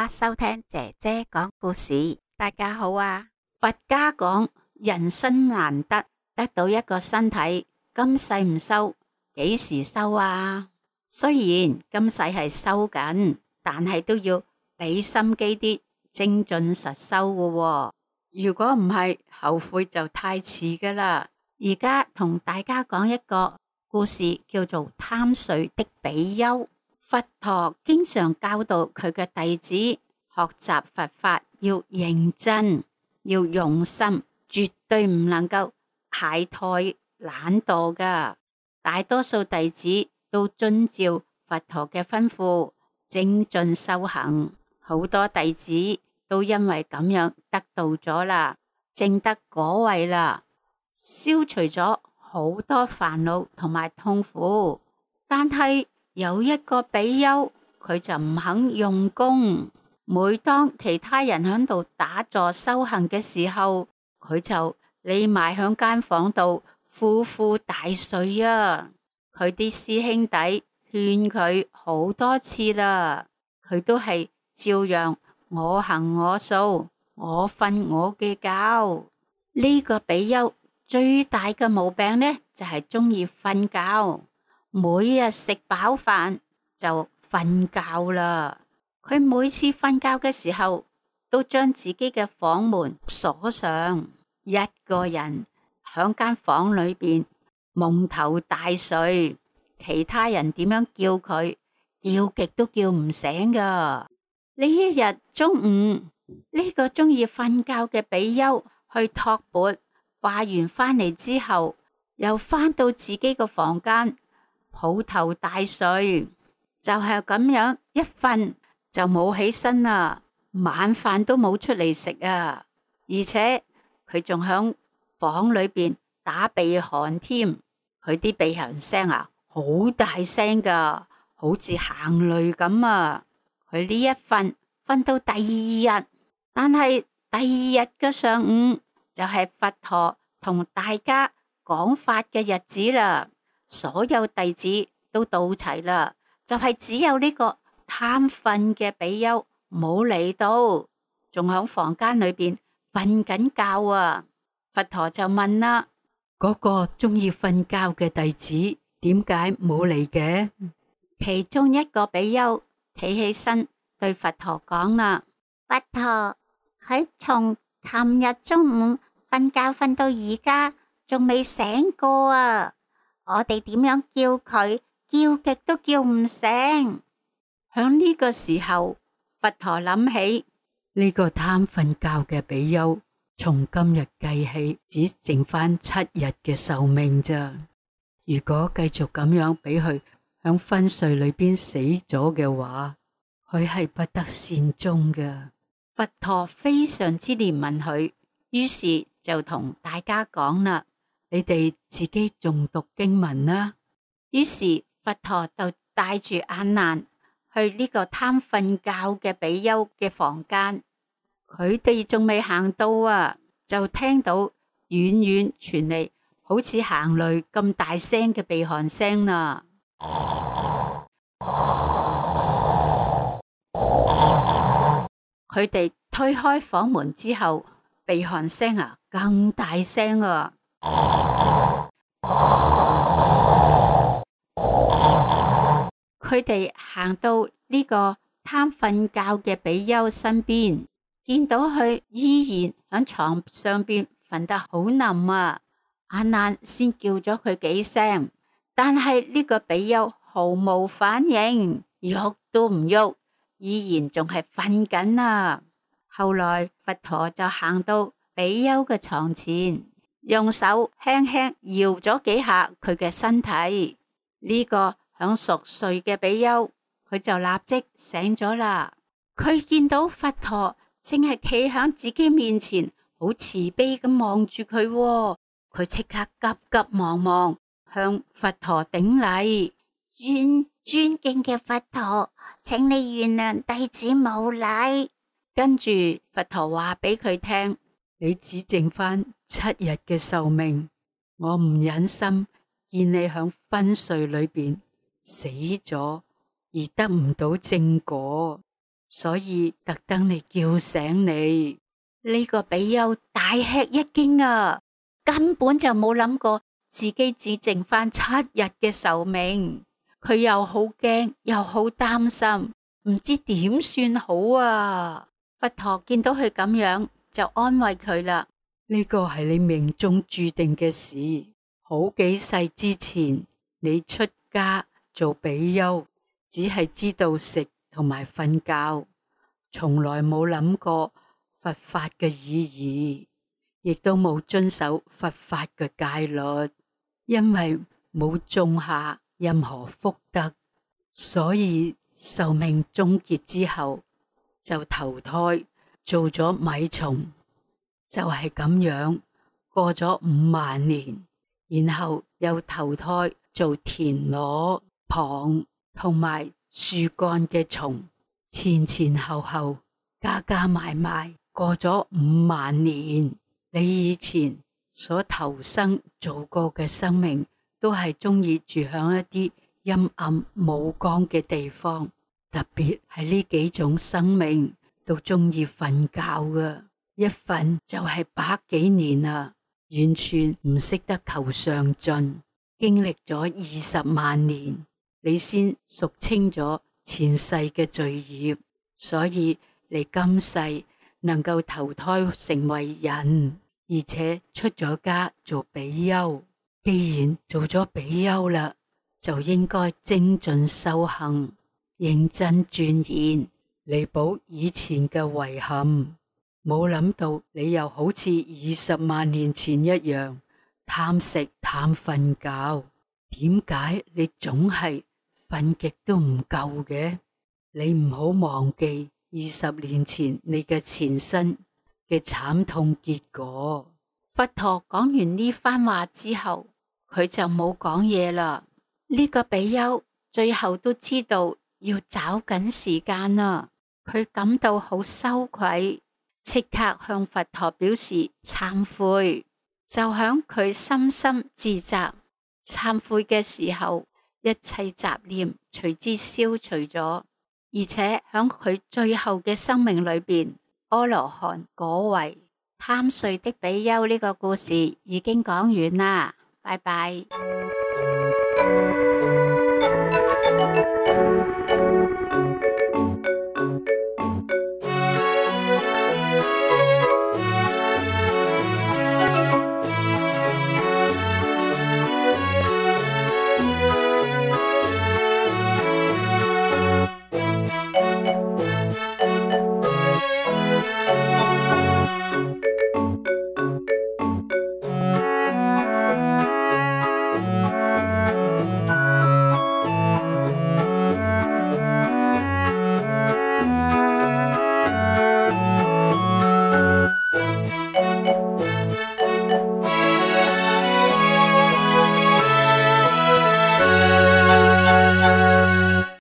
家收聽姐姐講故事。大家好啊！ 佛家講人生難得，得到一個身體，今世唔修，幾時修啊？雖然今世係修緊，但係都要俾心機啲，精進實修㗎喎。如果唔係，後悔就太遲㗎喇。而家同大家講一個故事，叫做貪睡的比丘。佛陀經常教導佢嘅弟子學習佛法要認真，要用心，絕對唔能夠懈怠懶惰㗎。大多數弟子都遵照佛陀嘅吩咐精進修行，好多弟子都因為咁樣得到咗啦，證得果位啦，消除咗好多煩惱同埋痛苦。但係有一個比丘，佢就唔肯用功。每當其他人喺度打坐修行嘅時候，佢就匿埋響間房度呼呼大睡啊！佢啲師兄弟勸佢好多次啦，佢都係照樣我行我素，我瞓我嘅覺。呢個比丘最大嘅毛病呢，就係中意瞓覺。每日食飽飯就瞓覺啦。佢每次瞓覺嘅時候，都將自己嘅房門鎖上，一個人響間房裏邊蒙頭大睡。其他人點樣叫佢，叫極都叫唔醒噶。呢一日中午，呢個中意瞓覺嘅比丘去托缽，化完返嚟之後，又返到自己個房間，抱頭大睡，就係咁樣一瞓就冇起身啦，晚飯都冇出嚟食啊，而且佢仲響房裏邊打鼻鼾添，佢啲鼻鼾聲啊好大聲噶，好似行雷咁啊。佢呢一瞓到第二日，但係第二日嘅上午就係佛陀同大家講法嘅日子啦。所有弟子都到齊啦，就係只有呢個貪瞓嘅比丘冇嚟到，仲響房間裏邊瞓緊覺啊。佛陀就問啦：嗰個中意瞓覺嘅弟子點解冇嚟嘅？其中一個比丘企起身對佛陀講啦： 佛陀，佢從琴日中午瞓覺瞓到而家，仲未醒過啊！我哋點樣叫佢，叫極都叫唔醒。 響呢個時候，佛陀諗起呢個貪瞓覺嘅比丘，從今日計起，只剩返7日嘅壽命咋。如果繼續咁樣俾佢響昏睡裏邊死咗嘅話，佢係不得善終噶。佛陀非常之憐憫佢，於是就同大家講啦：你哋自己誦讀經文啦。於是佛陀就帶住阿難去呢個貪瞓覺嘅比丘嘅房間。佢哋仲未行到啊，就聽到遠遠傳嚟好似行雷咁大聲嘅鼻鼾聲啦。佢哋推開房門之後，鼻鼾聲啊更大聲啊！佢哋行到呢個貪瞓覺嘅比丘身邊，見到佢依然喺床上邊瞓得好冧啊！阿難先叫咗佢幾聲，但係呢個比丘毫無反應，喐都唔喐，依然仲係瞓緊啊！後來佛陀就行到比丘嘅床前，用手輕輕搖咗幾下佢嘅身體。呢個響熟睡嘅比丘，佢就立即醒咗啦。佢見到佛陀正係企響自己面前，好慈悲咁望住佢喎。佢即刻急急忙忙向佛陀頂禮：尊敬嘅佛陀，請你原諒弟子冇禮。跟住佛陀話俾佢聽：你只剩返7日嘅壽命，我唔忍心見你響昏睡裏邊死咗而得唔到正果， 所以特登嚟叫醒你。 呢個比丘大吃一驚啊，根本就冇諗過自己只剩翻7日嘅壽命，佢又好驚又好擔心，唔知點算好啊！佛陀見到佢咁樣就安慰佢啦。 呢個係你命中注定嘅事，好幾世之前你出家做比丘，只係知道食同埋瞓覺，從來冇諗過佛法嘅意義，亦都冇遵守佛法嘅戒律，因為冇種下任何福德，所以壽命終結之後就投胎做咗米蟲，就係咁樣過咗5萬年，然後又投胎做田螺、蚌同埋樹幹嘅蟲，前前後後加加埋埋過咗5萬年。你以前所投生做過嘅生命都係中意住響一啲陰暗冇光嘅地方，特別係呢幾種生命都中意瞓覺㗎，一瞓就係100幾年啦，完全唔識得求上進，經歷咗20萬年，你先贖清咗前世嘅罪業，所以你今世能夠投胎成為人，而且出咗家做比丘。既然做咗比丘啦，就應該精進修行，認真鑽研，彌補以前嘅遺憾。冇諗到你又好似20萬年前一樣貪食貪瞓覺，點解你總係瞓極都唔夠嘅？你唔好忘記20年前你嘅前身嘅慘痛結果。 佛陀講完呢番話之後，佢就冇講嘢啦。呢個比丘最後都知道要找緊時間啦，佢感到好羞愧，即刻向佛陀表示懺悔。就響佢深深自責懺悔嘅時候，一切雜念隨之消除咗，而且響佢最後嘅生命裏邊，阿羅漢果位。貪睡的比丘呢個故事已經講完啦，拜拜。